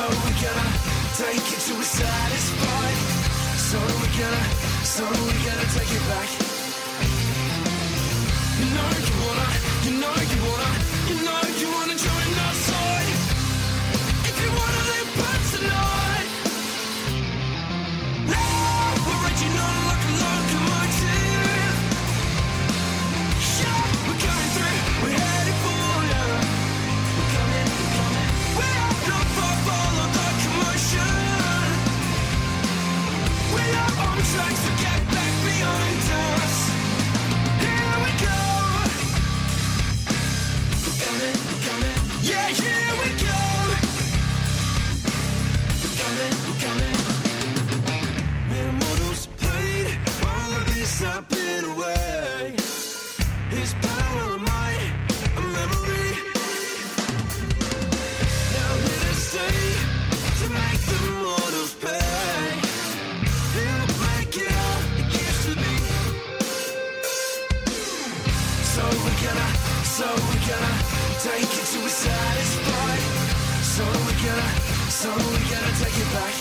we're gonna take it till we're satisfied. So we're gonna take it back. You know you wanna, you know you wanna, you know you wanna join our side. If you wanna live past tonight. Now we're raging on like a locomotive. Yeah, we're coming through, we're headed for you. We're coming, we're not far, follow the commotion. We are on track, so get back behind us. Here we go. We're coming, yeah, here we go. We're coming. We're models played, all of this I've been away. His power of might, a memory. Now here to stay, to make the mortals pay. He'll make it all it used to be. So we're gonna take it till we're satisfied. So we're gonna take it back.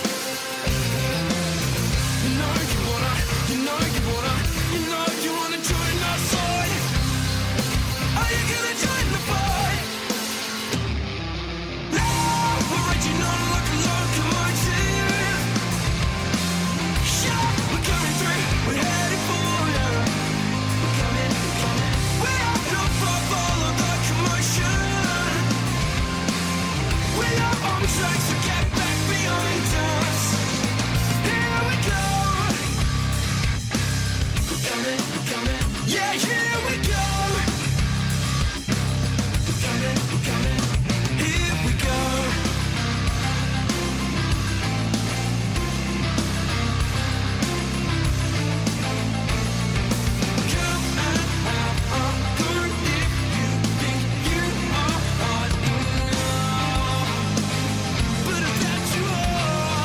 You know you wanna, you know you wanna, you know you wanna join our side. Are you gonna join the fight? Now we're raging on like a locomotive. Yeah, we're coming through, we're headed for you. We're coming, we're not far, follow the commotion. We are on track, so get back behind us. Here we go. We're coming, yeah, here we go. We're coming, here we go. Come and have a good if you think you are hard enough. But if that you are,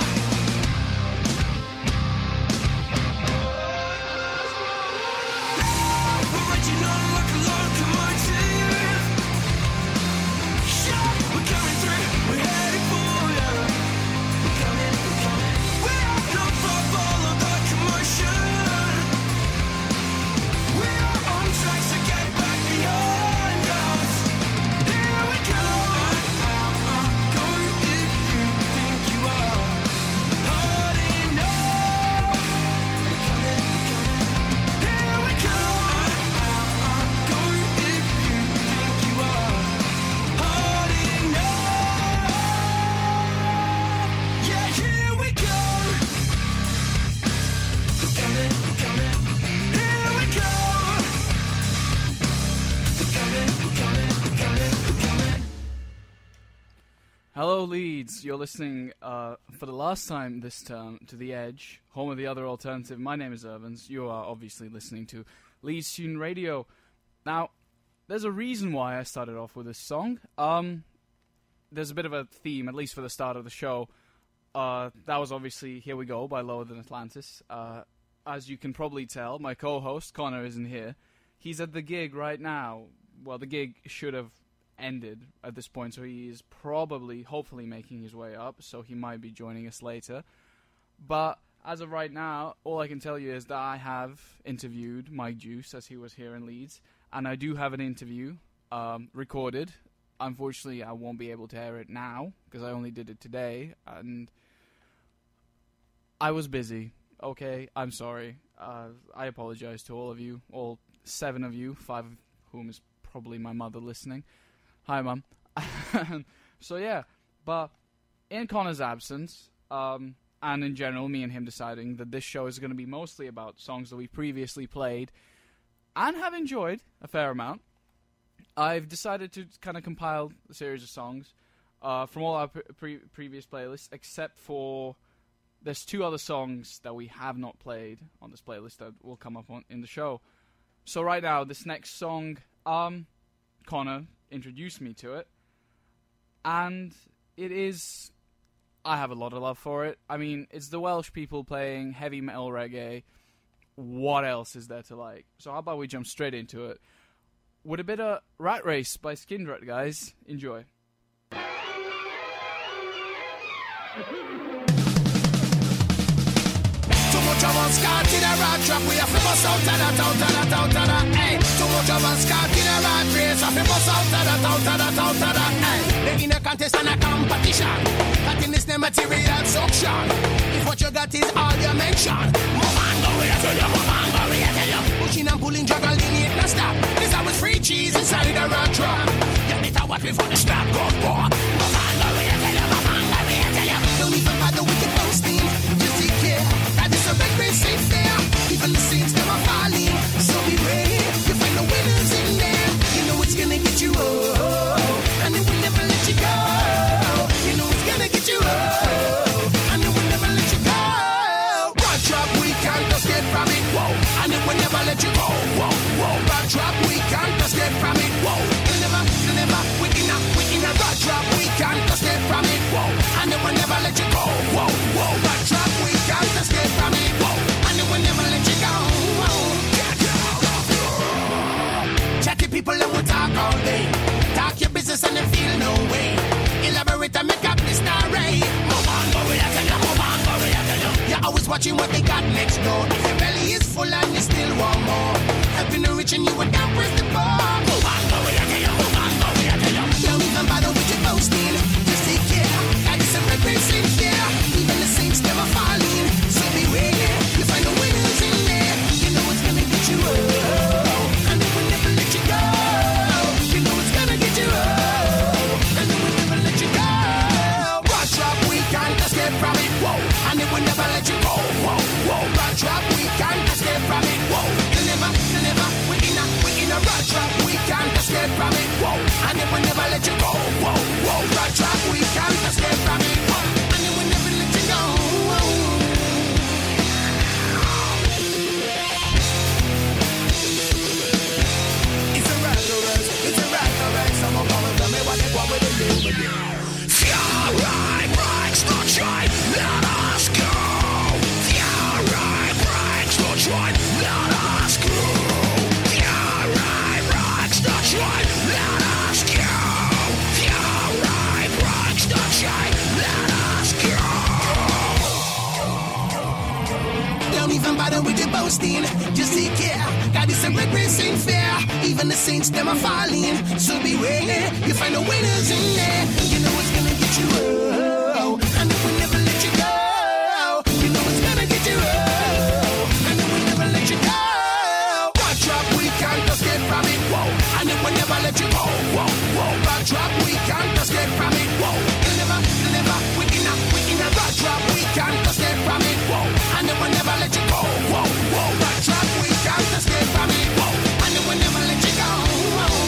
we're raging on like a locomotive. Yeah, we're coming through, we're headed for you. We're coming, we're not far, follow the commotion. We are on track, so get back behind us. Here we go. Go if you think you are hard enough. Here we go. Go if you think you are hard enough. Yeah, here we go. We're coming, here we go. We're coming. Hello, Leeds. You're listening for the last time this term to The Edge, home of the other alternative. My name is Irvins. You are obviously listening to Leeds Student Radio. Now, there's a reason why I started off with this song. There's a bit of a theme, at least for the start of the show. That was obviously Here We Go by Lower Than Atlantis. As you can probably tell, my co-host, Connor, isn't here. He's at the gig right now. Well, the gig should have ended at this point, so he is probably, hopefully, making his way up, so he might be joining us later. But as of right now, all I can tell you is that I have interviewed Mike Juice as he was here in Leeds, and I do have an interview recorded. Unfortunately, I won't be able to air it now, because I only did it today, and I was busy. Okay, I'm sorry. I apologize to all of you, all 7 of you, 5 of whom is probably my mother listening. Hi, Mum. So, yeah, but in Connor's absence, and in general, me and him deciding that this show is going to be mostly about songs that we previously played and have enjoyed a fair amount, I've decided to kind of compile a series of songs from all our previous playlists, except for there's 2 other songs that we have not played on this playlist that will come up in the show. So right now, this next song, Connor introduced me to it, and it is, I have a lot of love for it. I mean, it's the Welsh people playing heavy metal reggae. What else is there to like? So how about we jump straight into it with a bit of Rat Race by Skindred, guys. Enjoy. Too much of us caught in a rat trap. We have to bust out of that, out of that, out of that. Hey, too much of us caught in a rat race. Have to bust out of that, out of that, out of that. Hey, they in a contest and a competition. That in this the material suction. If what you got is all you mention, move on, go where I tell you, move on, go where I tell you. Pushing and pulling, juggling, it not stop. This I was free cheese inside the rat trap. You need to watch me for the strap, go for. Move on, go where I tell you, move on, go where I tell you. Don't even bother with your posting, just take care. That is a red race ain't fair. Even the saints never falling. So beware, you find the winners in there. You know it's gonna get you, oh, and it will never let you go. You know it's gonna get you, oh, and it will never let you go. Rod drop, we can't just get from it, whoa, and it will never let you go, whoa, whoa. Rod drop, we can't just get from it, whoa. You'll never, we in a rod drop, we can't just get from it, whoa, and it will never let you go, whoa, whoa. Rod drop, we can't just get from it, whoa, and it will never let you go, whoa. Chatty people that will talk all day, talk your business and they feel no way. Elaborate and make up the story. Move on, go where I tell you, move on, go where I tell you. You're always watching what they got next door. If your belly is full and you still want more, helping the rich and you would down press the bar. Move on, go where I tell you, move on, go where I tell you. Don't even bother with your boasting, just take care. Got this a red race in here, even the saints never falling. So beware, you find the winners in there. You know it's gonna get you, oh, and it will never let you go. You know it's gonna get you, oh, and it will never let you go. Rod drop, we can't escape from it, whoa, and it will never let you go, whoa, whoa. Rod drop, we can't escape from it, whoa. You'll never, we in a rod drop, we can't escape from it, whoa, and it will never let you go, whoa, whoa. Rod drop, we can't escape from it, whoa, and it will never let you go, whoa. It's a rattle race, it's a rattle race. Someone come and tell me what they want with the new. Fury breaks the chain, let us go. Fury breaks the chain, let us go. Fury breaks the chain, let us go. Fury breaks the chain, let us go. Don't even bother with your boasting, just take care. God is a red race ain't fair. Even the saints them are falling. So beware, you find the winners in there. You know it's gonna get you, oh, and it will never let you go. You know it's gonna get you, oh, and it will never let you go. Rod drop, we can't just get from it, whoa, and it will never let you go, whoa, whoa. Rod drop, we can't just get from it, whoa. You'll never, we in a rod drop, we can't just get from it, whoa, and it will never let you go, whoa, whoa. Rod drop, we can't just get from it, whoa, and it will never let you go, whoa.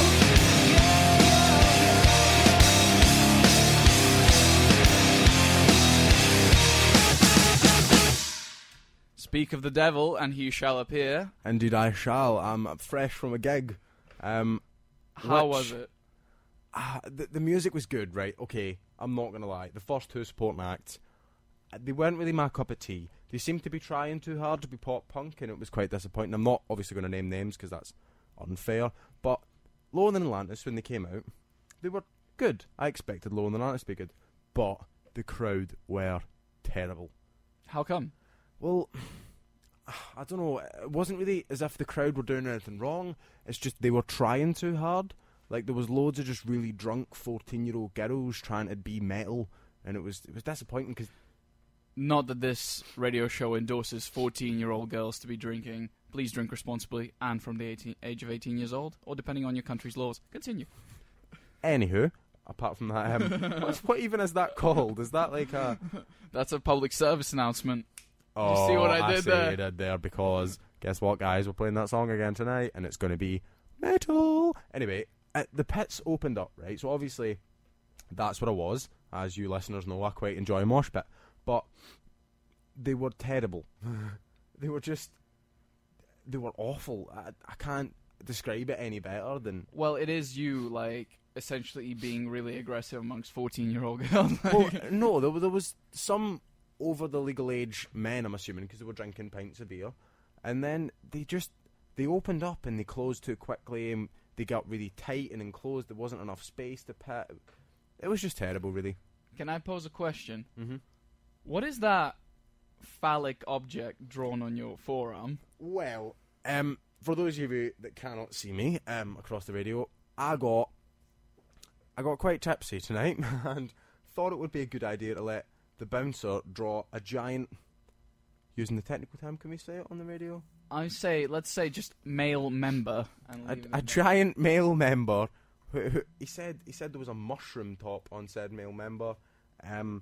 Speak of the devil, and he shall appear. Indeed I shall. I'm fresh from a gig. How was it? The music was good, right? Okay, I'm not going to lie. The first two supporting acts, they weren't really my cup of tea. They seemed to be trying too hard to be pop punk, and it was quite disappointing. I'm not obviously going to name names because that's unfair, but Lower Than Atlantis, when they came out, they were good. I expected Lower Than Atlantis to be good, but the crowd were terrible. How come? Well, I don't know. It wasn't really as if the crowd were doing anything wrong. It's just they were trying too hard. Like, there was loads of just really drunk 14-year-old girls trying to be metal, and it was disappointing because... Not that this radio show endorses 14-year-old girls to be drinking. Please drink responsibly and from the age of 18 years old, or depending on your country's laws. Continue. Anywho, apart from that, what even is that called? Is that like a... That's a public service announcement. Oh, you see what I did see there? What you did there, because guess what, guys? We're playing that song again tonight, and it's going to be metal. Anyway, the pits opened up, right? So obviously, that's what I was. As you listeners know, I quite enjoy a mosh pit. But they were terrible. They were awful. I can't describe it any better than... Well, it is you, like, essentially being really aggressive amongst 14-year-old girls. Well, no, there was some over the legal age men, I'm assuming, because they were drinking pints of beer. And then they opened up and they closed too quickly, and they got really tight and enclosed. There wasn't enough space to pit. It was just terrible, really. Can I pose a question? Mm-hmm. What is that phallic object drawn on your forearm? Well, for those of you that cannot see me across the radio, I got quite tipsy tonight and thought it would be a good idea to let the bouncer draw a giant, using the technical term, can we say it on the radio? Let's say just male member. And A giant male member. Who he said there was a mushroom top on said male member, and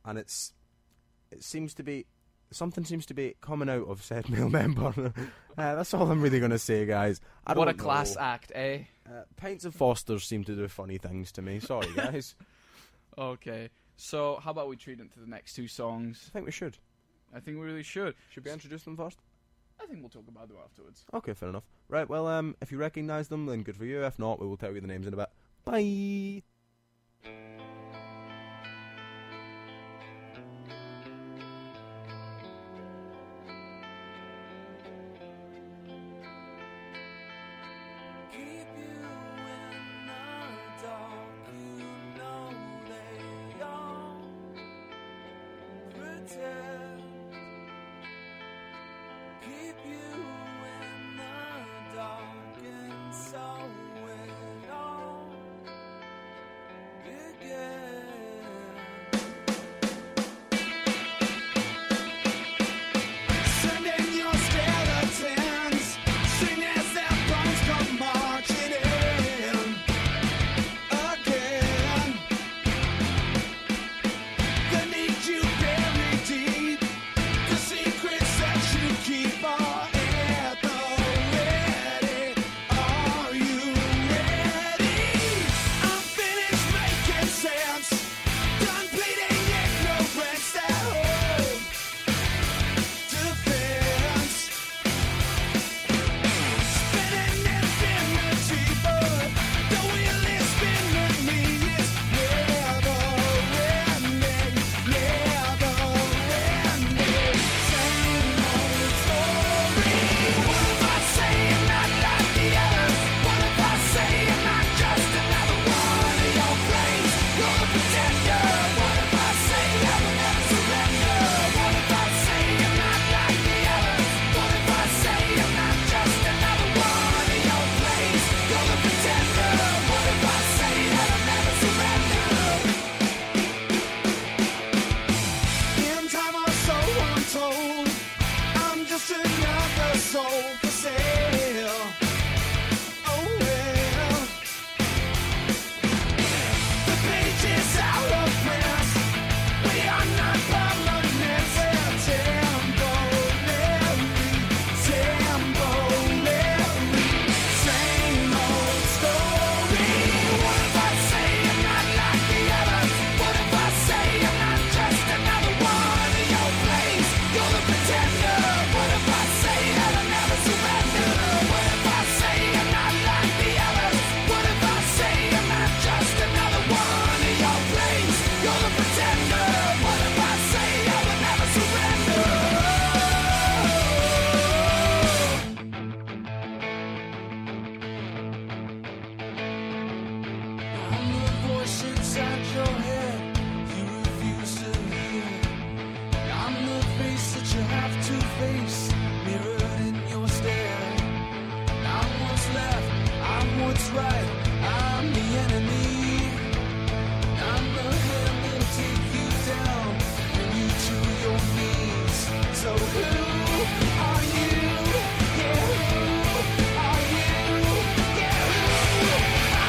something seems to be coming out of said male member. That's all I'm really going to say, guys. What a class act, eh? Pints of Foster's seem to do funny things to me. Sorry, guys. Okay, so how about we treat them to the next two songs? I think we should. I think we really should. Should we introduce them first? I think we'll talk about them afterwards. Okay, fair enough. Right, well, if you recognise them, then good for you. If not, we will tell you the names in a bit. Bye! Keep you in the dark, you know they all pretend. Keep you in the dark, and so it all began. Send in your skeletons, sing as their bones come marching in again. They need you buried deep, the secrets that you keep are at the ready. Are you ready? I'm finished making sense, done bleeding ignorance that hope defense. Spinning infinity, but the wheel is spinning me. It's never ending, never ending. Same old story. What if I say I'm not like the others? What if I say I'm not just another one of your plays? You're the pretender. What if I say I will never surrender? What if I say I'm not like the others? What if I say I'm not just another one of your plays? You're the pretender. What if I say that I'll never surrender? In time or so untold, I'm just another soul for sale. Oh well, the page is out of print. We are not permanent. Temporary. Same old story. What if I say I'm not like the others? What if I say I'm not just another one of your plays? You're the pretender. What if I say that I'll never surrender? What if I say I'm not like the others? What if I say I'm not just another one of your plays? You're the pretender. What if I say I will never surrender? I'm the voice inside your head you refuse to hear. I'm the face that you have to face, mirrored in your stare. I'm what's left, I'm what's right, I'm the enemy. I'm the hand that'll take you down, bring you to your knees. So who are you? Yeah, who are you? Yeah, who are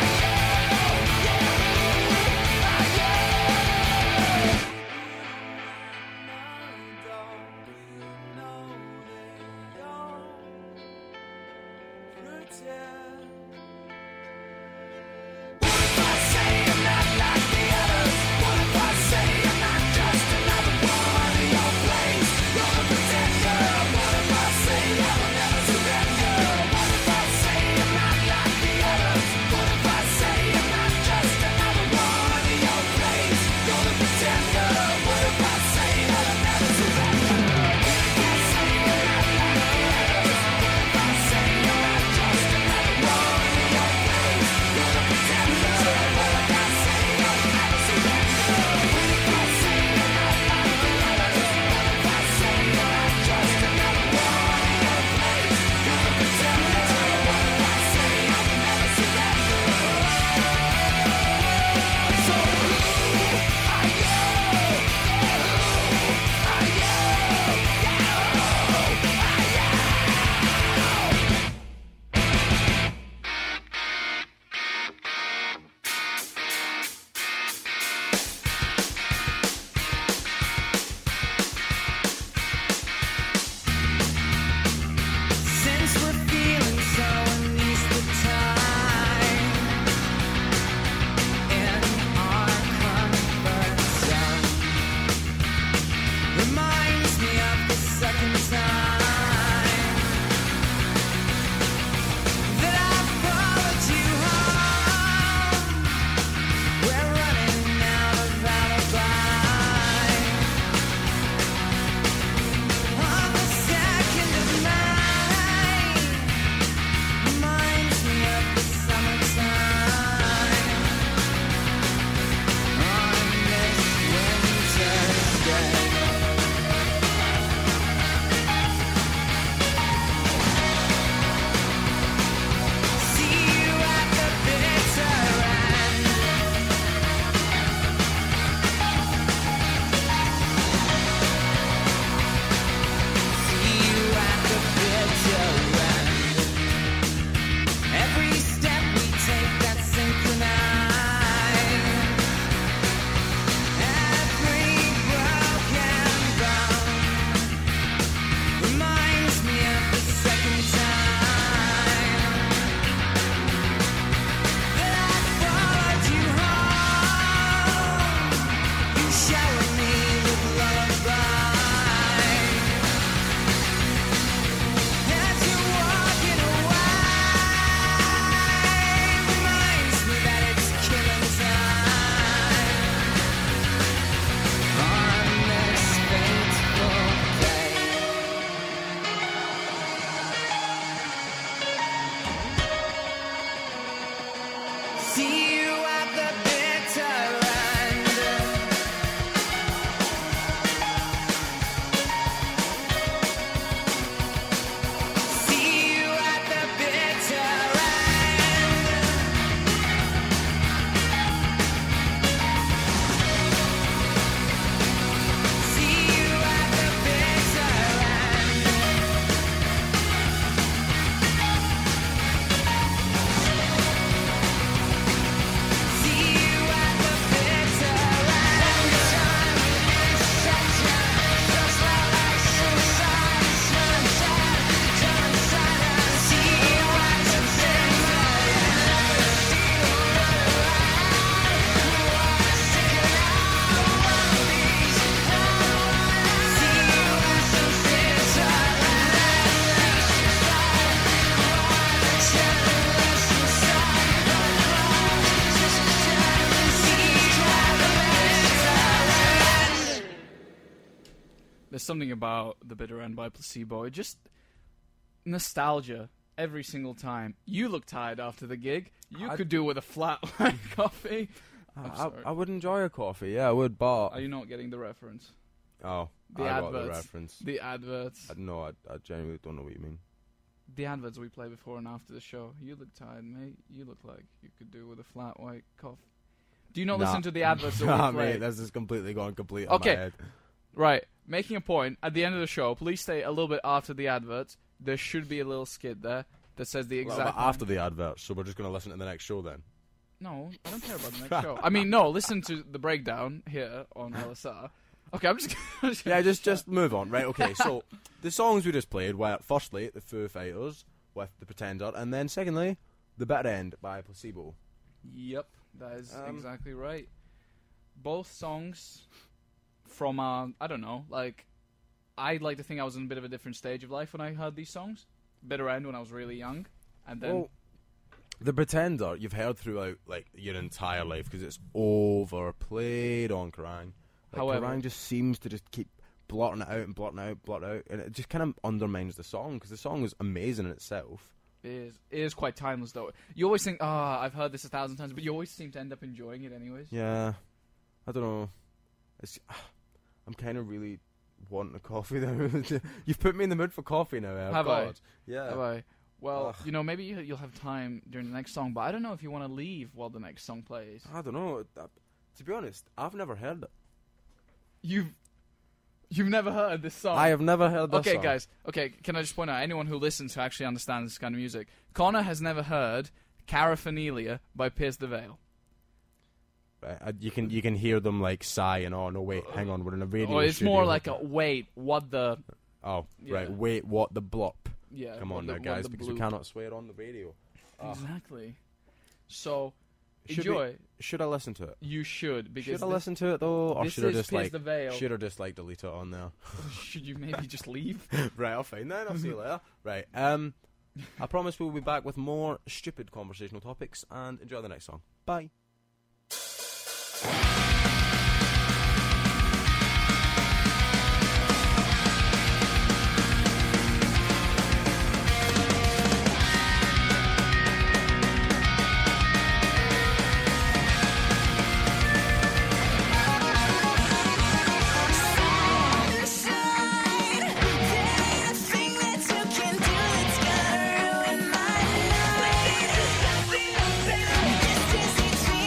something about The Bitter End by Placebo. It just nostalgia every single time. You look tired after the gig. You could do with a flat white coffee. I'm sorry. I would enjoy a coffee, yeah, I would, but... Are you not getting the reference? Oh, The I got the adverts. reference. The adverts. No, I genuinely don't know what you mean. The adverts we play before and after the show. You look tired, mate. You look like you could do with a flat white coffee. Do you not listen to the adverts that Nah, we play? mate, this is completely gone complete Okay. on my head. Right. Making a point, at the end of the show, please stay a little bit after the adverts. There should be a little skit there that says the Well, exact... but after the advert, so we're just going to listen to the next show then. No, I don't care about the next show. I mean, no, listen to the breakdown here on LSR. Okay, I'm just... Yeah, just move on. Right, okay, so the songs we just played were, firstly, the Foo Fighters with The Pretender, and then secondly, The Bitter End by Placebo. Yep, that is exactly right. Both songs from, I don't know, like, I'd like to think I was in a bit of a different stage of life when I heard these songs. Bitter End when I was really young, and then... Well, The Pretender, you've heard throughout, like, your entire life, because it's overplayed on Kerrang. Like, However- Kerrang just seems to just keep blotting it out and blotting it out, and it just kind of undermines the song, because the song is amazing in itself. It is quite timeless, though. You always think, I've heard this 1,000 times, but you always seem to end up enjoying it anyways. Yeah, I don't know. I'm kind of really wanting a coffee now. You've put me in the mood for coffee now. Have I? God. Yeah. Have I? Well, Ugh. maybe you'll have time during the next song, but I don't know if you want to leave while the next song plays. I don't know. To be honest, I've never heard it. You've never heard this song? I have never heard this Okay, song. guys. Okay, can I just point out, anyone who listens who actually understands this kind of music, Connor has never heard Caraphanelia by Pierce the Veil. Right, you can hear them like sigh and oh no wait, hang on, we're in a radio. Or it's studio. more like a wait, what the... Oh Yeah. right, wait, what the blop? Yeah, Come what on the- now, what guys, the because we bloop. cannot swear on the radio. Exactly. So, Should enjoy. Should I listen to it? You should, because Should I listen to it though, or this should I is just Pierce like the Veil. should I just like delete it on there? Should you maybe just leave? Right, I'll find that. I'll see you later. Right. I promise we'll be back with more stupid conversational topics and enjoy the next song. Bye. Distance between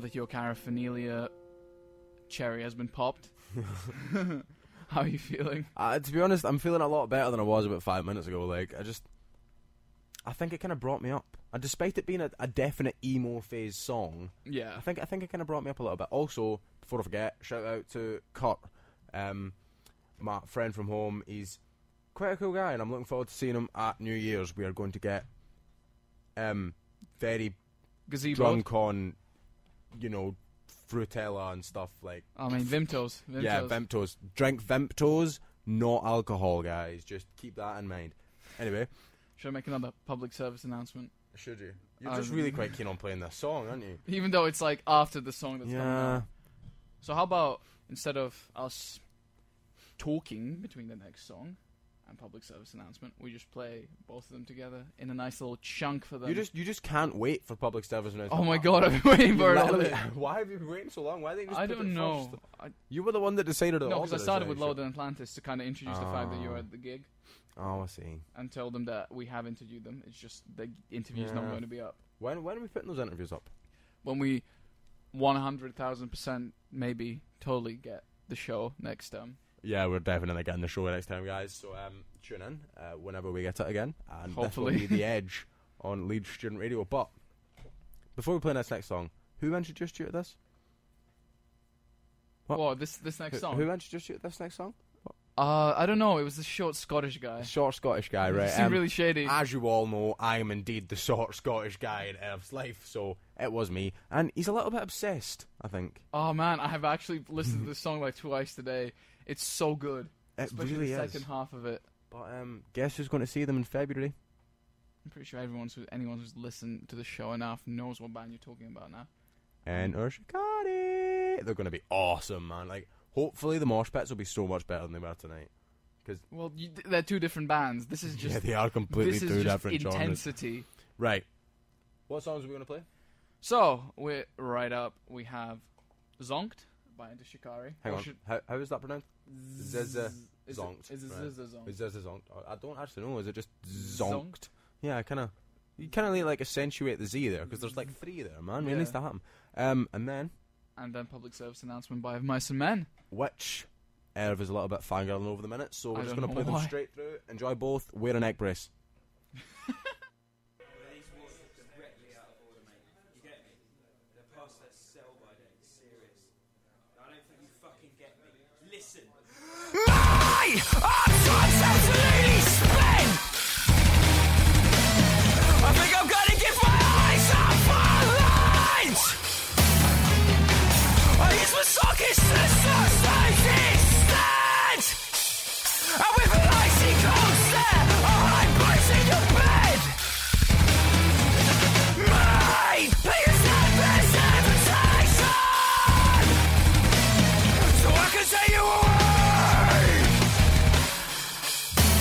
that your paraphernalia cherry has been popped. How are you feeling? To be honest, I'm feeling a lot better than I was about 5 minutes ago. Like, I think it kind of brought me up. And despite it being a definite emo phase song, Yeah. I think it kind of brought me up a little bit. Also, before I forget, shout out to Kurt, my friend from home. He's quite a cool guy, and I'm looking forward to seeing him at New Year's. We are going to get very Gazebo. drunk on, Frutella and stuff like. I mean, Vimtos. Yeah, Vimtos. Drink Vimtos, not alcohol, guys. Just keep that in mind. Anyway. Should I make another public service announcement? Should you? You're just really quite keen on playing this song, aren't you? Even though it's like after the song that's coming Yeah. out. So how about, instead of us talking between the next song and public service announcement, we just play both of them together in a nice little chunk for them. You just can't wait for public service announcement. Oh my god, I've been waiting for it all Literally- day. Why have you been waiting so long? Why didn't you just I put don't it know. first? You were the one that decided it. No, because I started with Load and Atlantis to kind of introduce the fact that you were Oh. at the gig Oh, I see. and tell them that we have interviewed them. It's just the interview's not Yeah. going to be up. When are we putting those interviews up? When we 100,000% maybe totally get the show next time. Yeah, we're definitely getting the show next time, guys. So tune in whenever we get it again, and Hopefully. this will be the Edge on Leeds Student Radio. But before we play this next song, who introduced you to this? What? Whoa, this next song. Who introduced you to this next song? I don't know. It was this short Scottish guy. A short Scottish guy, right? He seemed really shady. As you all know, I am indeed the short Scottish guy in Earth's life, so it was me. And he's a little bit obsessed, I think. Oh man, I have actually listened to this song like twice today. It's so good. It Especially really the is. second half of it. But guess who's going to see them in February? I'm pretty sure anyone who's listened to the show enough knows what band you're talking about now. And Urshikari. They're going to be awesome, man. Like, hopefully the mosh pits will be so much better than they were tonight. Well, they're two different bands. This is just Yeah, they are completely this is two just different genres. intensity. Right. What songs are we going to play? So we're right up. We have Zonked by Enter Shikari. Hang Or on. should- How is that pronounced? Zezza Zonked. Is it Right. Zezza Zonked? Is Zezza Zonked? I don't actually know. Is it just Zonked? Yeah, you kind of need like accentuate the Z there because there's like 3 there, man. It Yeah. needs to happen. And then And then public service announcement by Of Mice and Men. which Irv is a little bit fangirling over the minute, so we're I just don't going to know play why. them straight through. Enjoy both. Wear a neck brace. These walls are directly out of order, mate. You get me? They're past that sell-by date. Serious. I don't think you fucking get me. Listen. My time's absolutely spent. I think I'm gonna give my eyes a light. I use my sockets to source existence. And with an icy cold stare, I'm bracing your bed. Mate, please have this invitation, so I can take you away.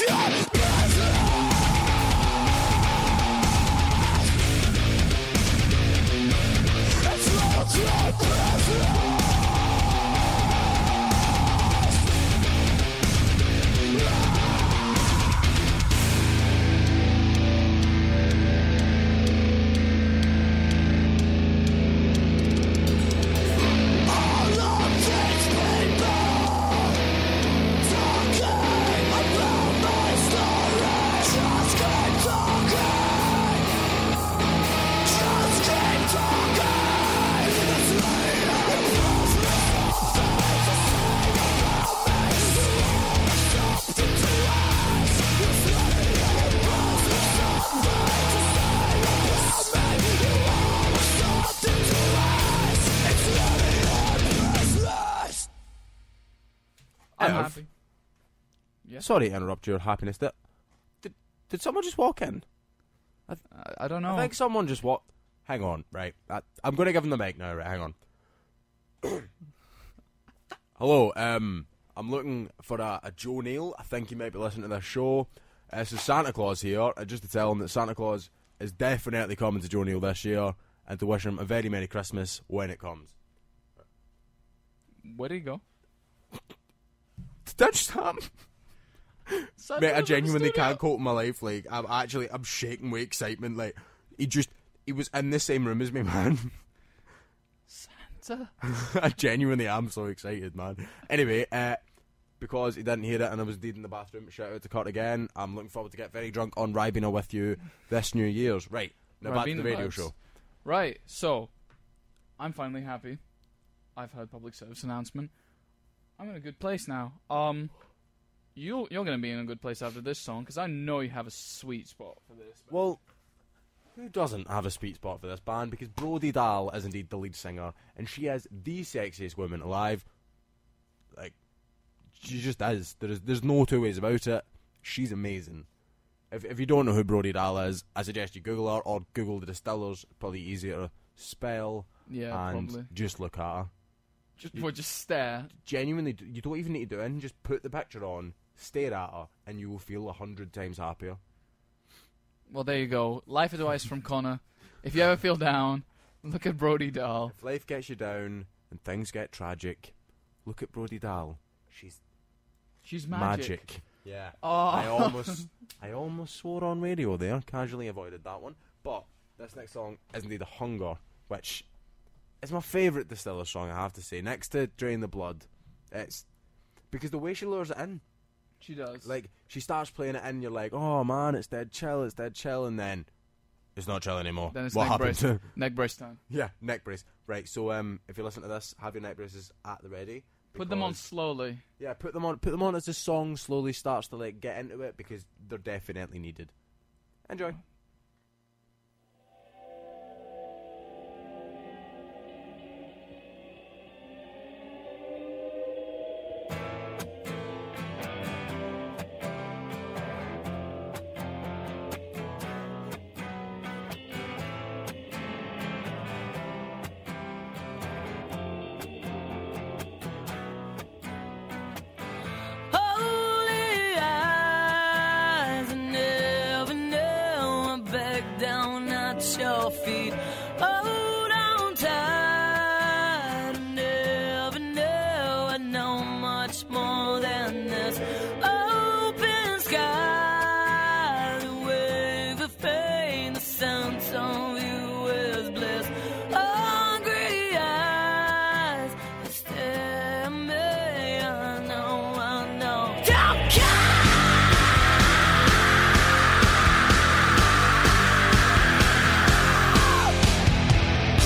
I'm Ev, happy. Yeah. Sorry to interrupt your happiness. Did someone just walk in? I don't know. I think someone just walked. Hang on, right. I'm going to give him the mic now, right? Hang on. Hello, I'm looking for a Joe Neal. I think he might be listening to this show. This is Santa Claus here. Just to tell him that Santa Claus is definitely coming to Joe Neal this year, and to wish him a very Merry Christmas when it comes. Where'd he go? Did that just happen? Mate, I genuinely can't cope with my life. Like, I'm shaking with excitement. Like, he was in the same room as me, man. Santa? I genuinely am so excited, man. Anyway, because he didn't hear it and I was in the bathroom, shout out to Kurt again. I'm looking forward to get very drunk on Ribena with you this New Year's. Right, now back to the Ribena radio vibes. show. Right, so I'm finally happy. I've heard public service announcement. I'm in a good place now. You're gonna be in a good place after this song because I know you have a sweet spot for this. Well, who doesn't have a sweet spot for this band? Because Brody Dahl is indeed the lead singer, and she is the sexiest woman alive. Like, she just is. There's no two ways about it. She's amazing. If you don't know who Brody Dahl is, I suggest you Google her or Google the Distillers. Probably easier to spell. Yeah, and probably. just look at her. Just stare. Genuinely, you don't even need to do anything. Just put the picture on, stare at her, and you will feel 100 times happier. Well, there you go. Life advice from Connor. If you ever feel down, look at Brody Dahl. If life gets you down and things get tragic, look at Brody Dahl. She's magic. Yeah. Oh. I almost swore on radio there. Casually avoided that one. But this next song is indeed a Hunger, which is my favourite Distillers song, I have to say. Next to Drain the Blood. It's because the way she lures it in. She does. Like, she starts playing it in, you're like, oh man, it's dead chill, and then it's not chill anymore. Then it's what neck happened? brace. Neck brace time. Yeah, neck brace. Right, so if you listen to this, have your neck braces at the ready. Put them on because- slowly. Yeah, put them on as the song slowly starts to like get into it, because they're definitely needed. Enjoy. Holy eyes, I never knew I back down at your feet. Hold on tight, I never knew I know much more than this. Open sky, the wave of pain, the sense of you is bliss. Hungry eyes, they stare at me, I know. Don't care!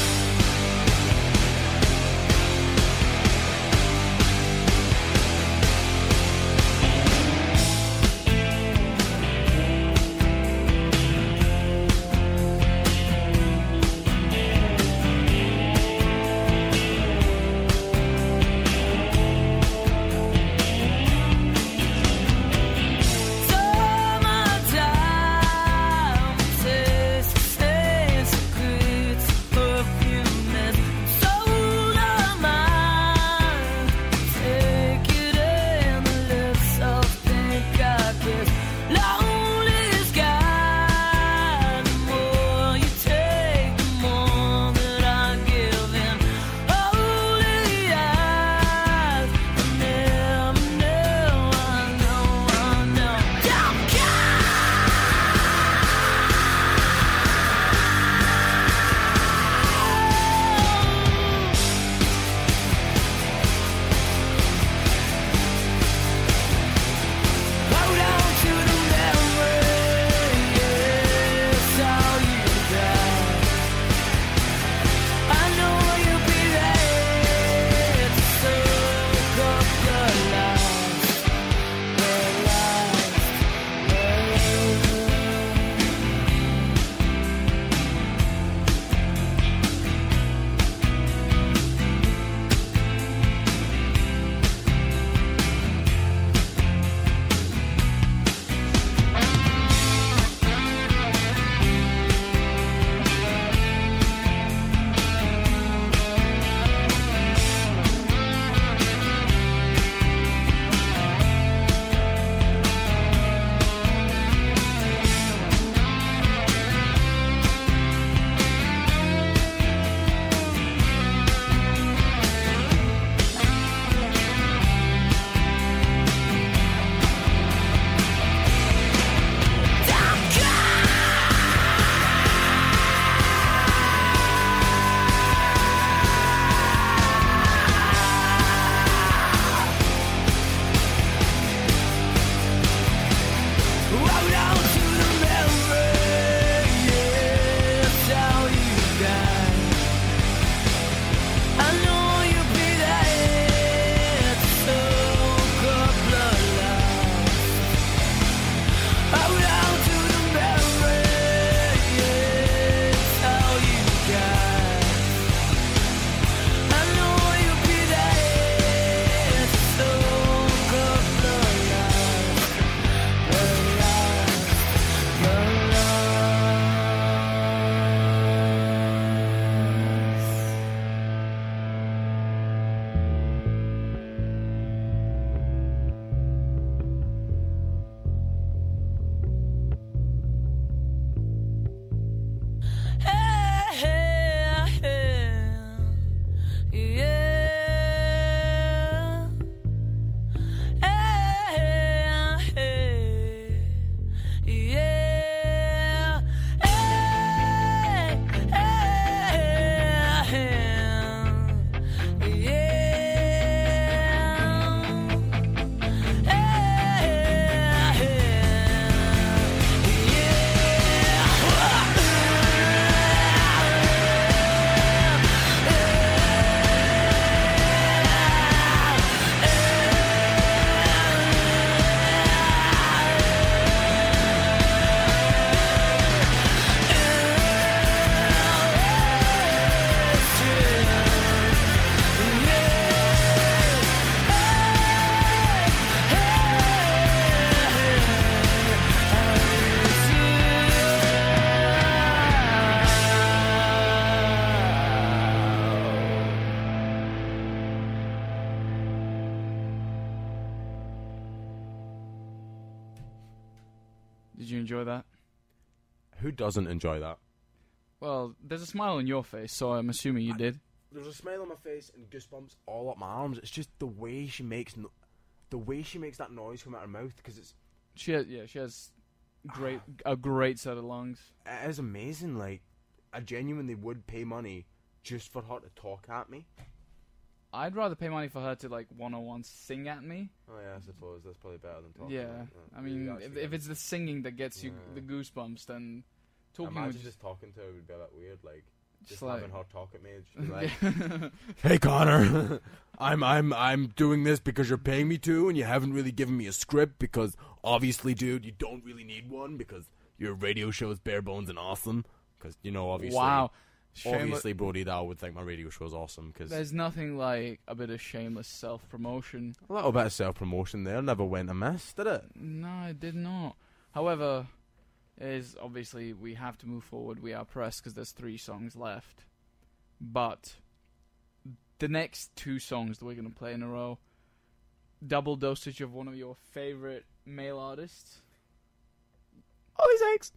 Did you enjoy that? Who doesn't enjoy that? Well, there's a smile on your face, so I'm assuming you did. There's a smile on my face and goosebumps all up my arms. It's just the way she makes that noise come out her mouth, because it's She has a great set of lungs. it is amazing. Like, I genuinely would pay money just for her to talk at me. I'd rather pay money for her to like 101 sing at me. Oh yeah, I suppose that's probably better than talking. Yeah, I mean, if it's the singing that gets you the goosebumps, then talking imagine would just talking to her would be a bit weird. Like, just like- having her talk at me, just be like, "Hey Connor, I'm doing this because you're paying me to, and you haven't really given me a script because obviously, dude, you don't really need one because your radio show is bare bones and awesome. Because obviously, wow. obviously, Brody Dow would think my radio show is awesome. Because There's nothing like a bit of shameless self-promotion. a little bit of self-promotion there never went amiss, did it? No, it did not. However, is obviously we have to move forward. We are pressed because there's 3 songs left. But the next 2 songs that we're going to play in a row, double dosage of one of your favorite male artists. Oh, he's eggs.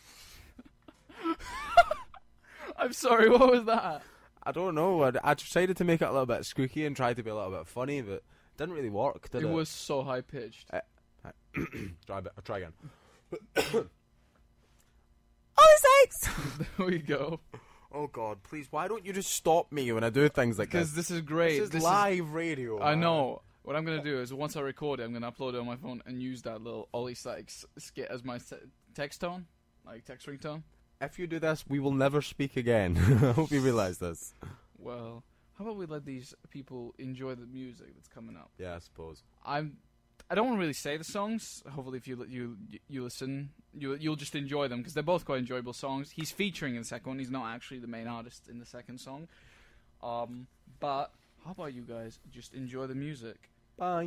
I'm sorry, what was that? I don't know. I decided to make it a little bit squeaky and try to be a little bit funny, but it didn't really work, did it? It was so high-pitched. Try again. Oh, sakes! There we go. Oh God, please! Why don't you just stop me when I do things like Because this? this is great. This is live radio. I man. know. What I'm going to do is, once I record it, I'm going to upload it on my phone and use that little Ollie Sykes skit as my text tone, like text ringtone. If you do this, we will never speak again. I hope you realise this. Well, how about we let these people enjoy the music that's coming up? Yeah, I suppose. I don't want to really say the songs. Hopefully, if you listen, you'll just enjoy them because they're both quite enjoyable songs. He's featuring in the second one. He's not actually the main artist in the second song. But how about you guys just enjoy the music? Bye.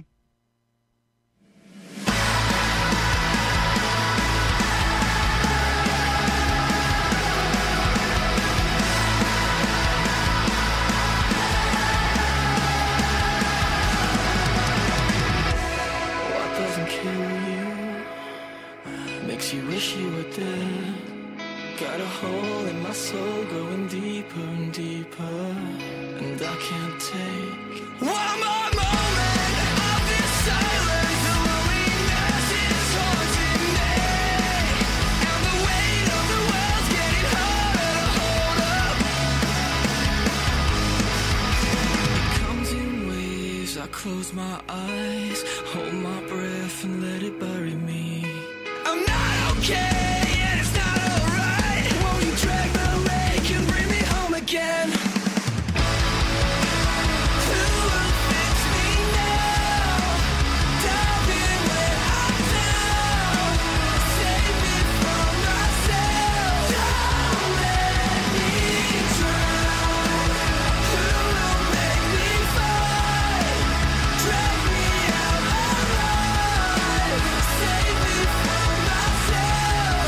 What doesn't kill you makes you wish you were dead. Got a hole in my soul going deeper and deeper, and I can't take one more moment of this silence. The loneliness is haunting me, and the weight of the world's getting harder to hold up. It comes in waves. I close my eyes, hold my breath, and let it bury me. I'm not okay, and it's not alright. Won't you drag the lake and bring me home again? Who will fix me now? Dive in when I'm down. Save me from myself. Don't let me drown. Who will make me fight? Drag me out alive. Save me from myself.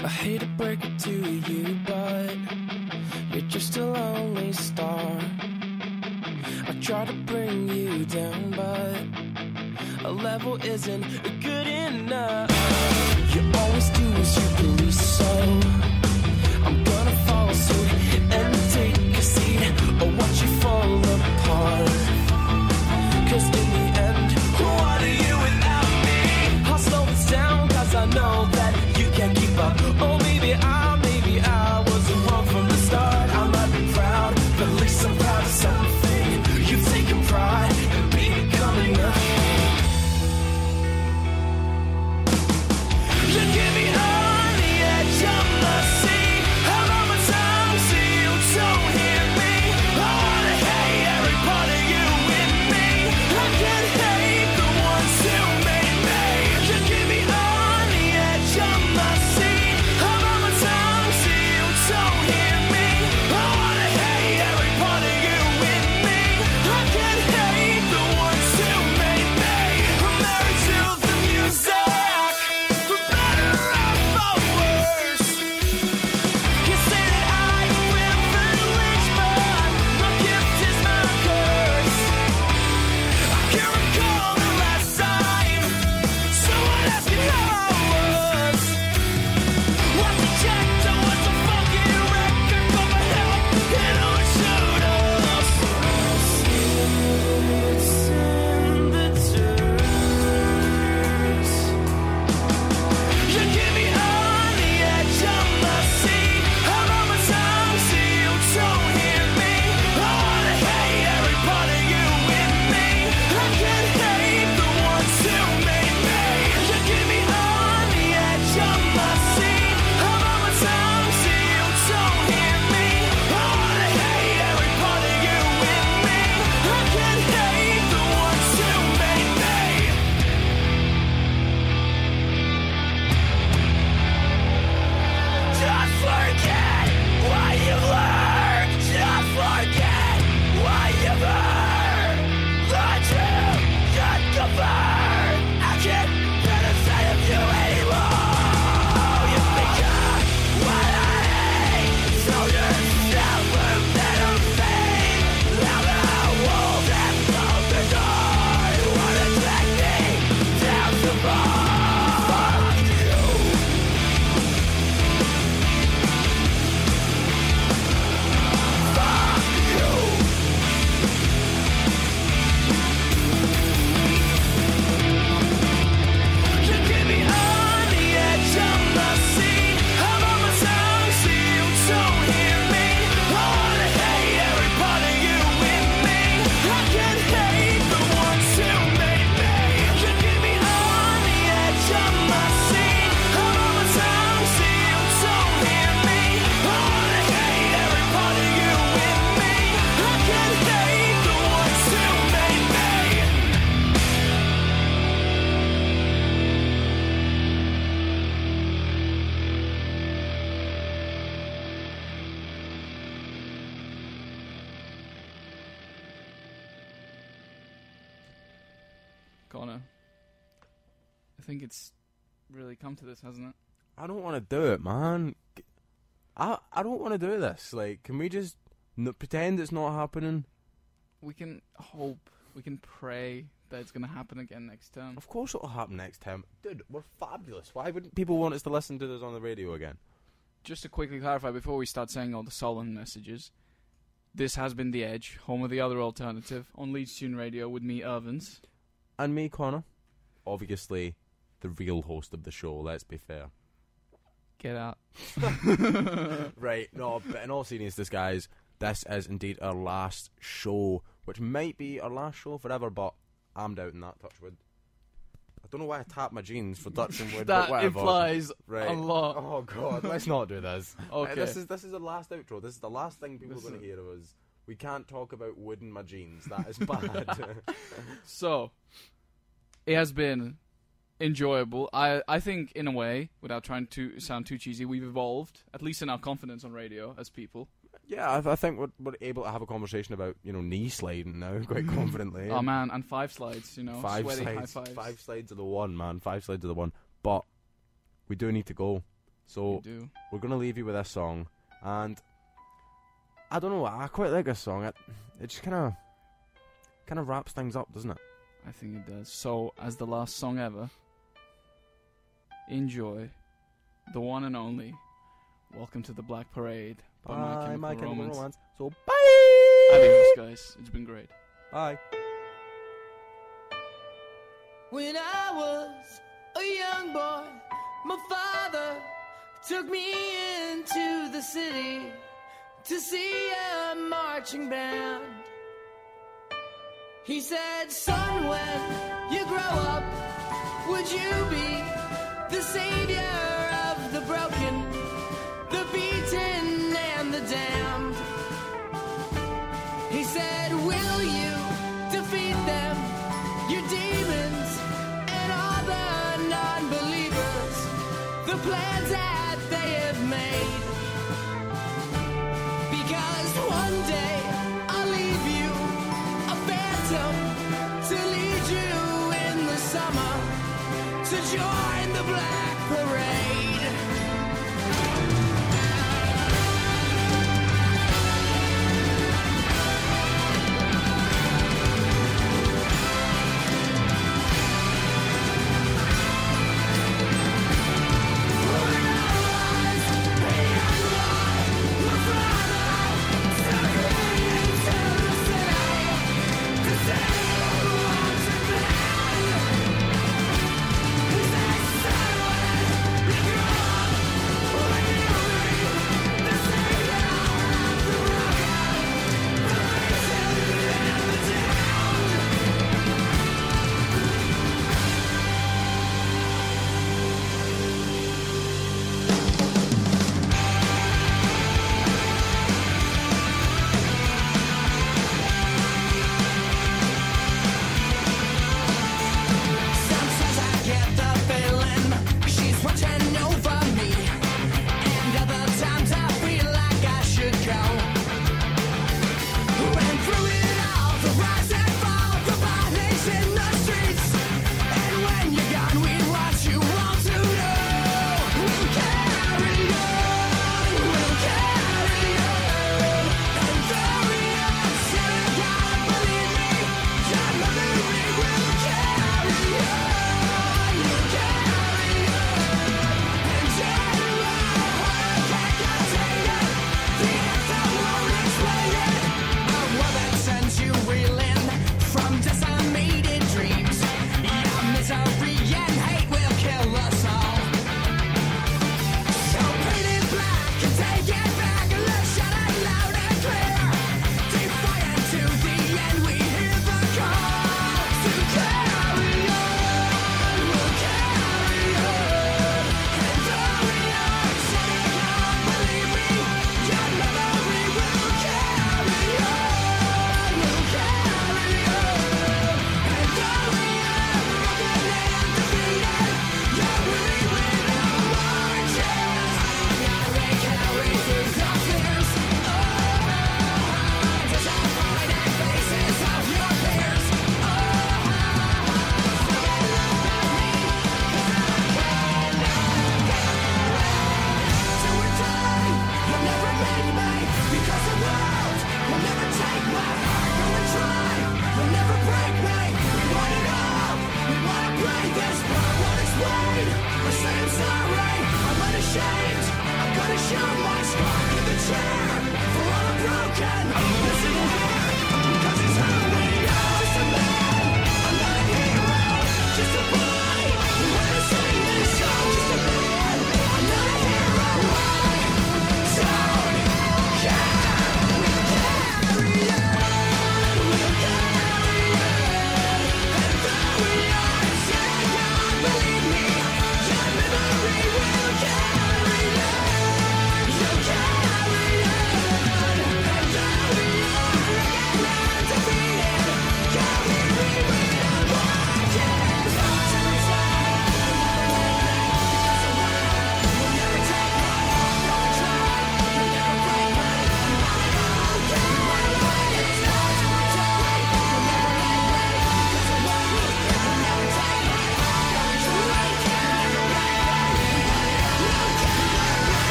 I hate to break it to you, but you're just a lonely star. I try to bring you down, but a level isn't good enough. You always do as you please, so I'm gonna follow suit and take a seat or watch you fall apart. 'Cause in the end, what are you without me? I'll slow this down 'cause I know that you can't keep up. Oh, maybe I wasn't wrong from the start. I'm not proud, but at least I'm proud of something. You've taken pride in becoming nothing. You get me on the edge of my seat. I'm on my tongue, so you don't hear me. I wanna hate every part of you in me. I can't hate the ones who made me. You get me on the edge of my seat. I'm on my tongue, so you don't hear me. I wanna hate every part of you in me. I can't hate the ones who made me. I'm married to the music, for better or for worse. You say that I am privileged, but my gift is my curse. I can't recall the last time someone asked me how I was. Was it checked or was a fucking record for my help? And who showed us? It's in the dirt. You get me on the edge of my seat. I'm on my tongue, so you don't hear me. I wanna hate every part of you in me. I can't hate the ones who made me. You get me on the edge of my seat. I'm on my tongue, so you don't hear me. I wanna hate every part of you in me. I can't hate the ones who made me. Just forget what you've learned. Just forget what you've heard. The truth just covered. I can't bear the sight of you anymore. You've become what I hate. So yourself a better fate. Now the wolves have closed the door. You wanna drag me down the bar. Fuck you. You get me on the edge of my seat. I'm on my tongue, so you don't hear me. I wanna hate every part of you in me. I can't hate the ones who made me. You get me on the edge of my seat. I'm on my tongue, so you don't hear me. I wanna hate every part of you in me. I can't hate the ones who made me. Connor, I think it's really come to this, hasn't it? I don't want to do it, man. I don't want to do this. Like, can we just pretend it's not happening? We can hope, we can pray that it's going to happen again next term. Of course it'll happen next time. Dude, we're fabulous. Why wouldn't people want us to listen to this on the radio again? Just to quickly clarify before we start saying all the solemn messages, this has been The Edge, home of the other alternative, on Leeds Tune Radio with me, Irvins. And me, Connor. Obviously, the real host of the show, let's be fair. Get out. Right, no, but in all seriousness, guys, this is indeed our last show, which might be our last show forever, but I'm doubting that, touch wood. I don't know why I tapped my jeans for touching wood, but That whatever. implies Right. a lot. Oh, God, let's not do this. Okay. This is the last outro. This is the last thing people are going to hear of us. We can't talk about wood in my jeans. That is bad. So, it has been enjoyable. I think, in a way, without trying to sound too cheesy, we've evolved, at least in our confidence on radio as people. Yeah, I think we're able to have a conversation about, knee sliding now quite confidently. Oh, man, and 5 slides, Five sweaty slides. high fives. 5 slides are the one, man. 5 slides are the one. But we do need to go. So You do. we're gonna leave you with this song, and I don't know. I quite like this song. It just kind of wraps things up, doesn't it? I think it does. So, as the last song ever, enjoy the one and only Welcome to the Black Parade by My Chemical Romance. So bye. Adios, guys. It's been great. Bye. When I was a young boy, my father took me into the city to see a marching band. He said, son, when you grow up, would you be the savior of the broken, the beaten, and the damned? He said, will you defeat them, your demons, and all the non-believers, the plans that they have made? Because one day I'll leave you a phantom to lead you in the summer to join the Black Parade.